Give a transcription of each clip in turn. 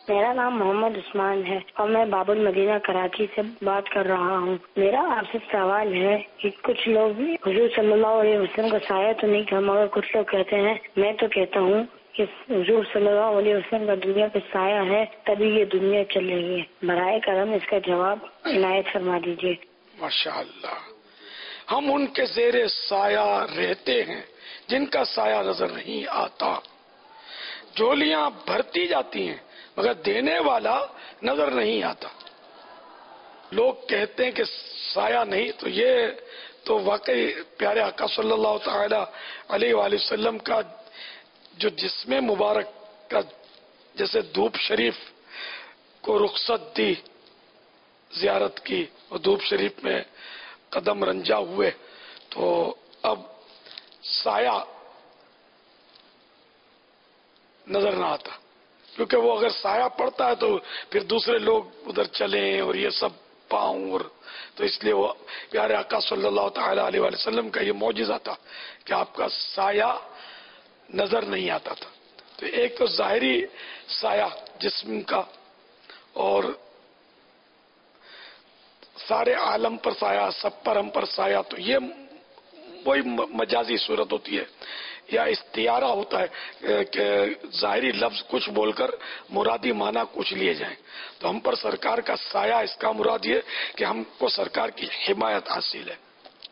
میرا نام محمد عثمان ہے اور میں باب المدینہ کراچی سے بات کر رہا ہوں۔ میرا آپ سے سوال ہے کہ کچھ لوگ بھی حضور صلی اللہ علیہ وسلم کا سایہ تو نہیں کہا، مگر کچھ لوگ کہتے ہیں، میں تو کہتا ہوں کہ حضور صلی اللہ علیہ وسلم کا دنیا پہ سایہ ہے، تبھی یہ دنیا چل رہی ہے۔ برائے کرم اس کا جواب عنایت فرما دیجیے۔ ماشاء اللہ، ہم ان کے زیر سایہ رہتے ہیں جن کا سایہ نظر نہیں آتا۔ جھولیاں بھرتی جاتی ہیں مگر دینے والا نظر نہیں آتا۔ لوگ کہتے ہیں کہ سایہ نہیں، تو یہ تو واقعی پیارے آقا صلی اللہ تعالی علیہ وآلہ وسلم کا جو جسم مبارک کا جیسے دھوپ شریف کو رخصت دی، زیارت کی اور دھوپ شریف میں قدم رنجا ہوئے، تو اب سایہ نظر نہ آتا، کیونکہ وہ اگر سایہ پڑتا ہے تو پھر دوسرے لوگ ادھر چلیں اور یہ سب پاؤں، اور تو اس لیے وہ پیارے آقا صلی اللہ تعالی علیہ وآلہ وسلم کا یہ معجزہ تھا کہ آپ کا سایہ نظر نہیں آتا تھا۔ تو ایک تو ظاہری سایہ جسم کا، اور سارے عالم پر سایہ، سب پر ہم پر سایہ، تو یہ وہی مجازی صورت ہوتی ہے یا استعارہ ہوتا ہے کہ ظاہری لفظ کچھ بول کر مرادی معنی کچھ لیے جائیں۔ تو ہم پر سرکار کا سایہ، اس کا مراد یہ کہ ہم کو سرکار کی حمایت حاصل ہے،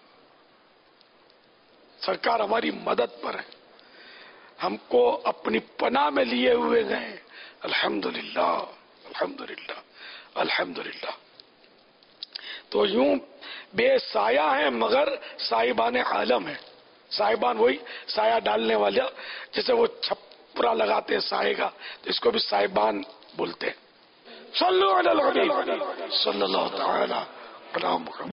سرکار ہماری مدد پر ہے، ہم کو اپنی پناہ میں لیے ہوئے گئے۔ الحمدللہ الحمدللہ الحمدللہ۔ تو یوں بے سایہ ہیں مگر صاحبان عالم ہیں۔ صاحبان وہی سایہ ڈالنے والا، جیسے وہ چھپرا لگاتے ہیں سائے کا، تو اس کو بھی صاحبان بولتے ہیں۔ صلو علی الحبیب صلی اللہ تعالی علی محمد۔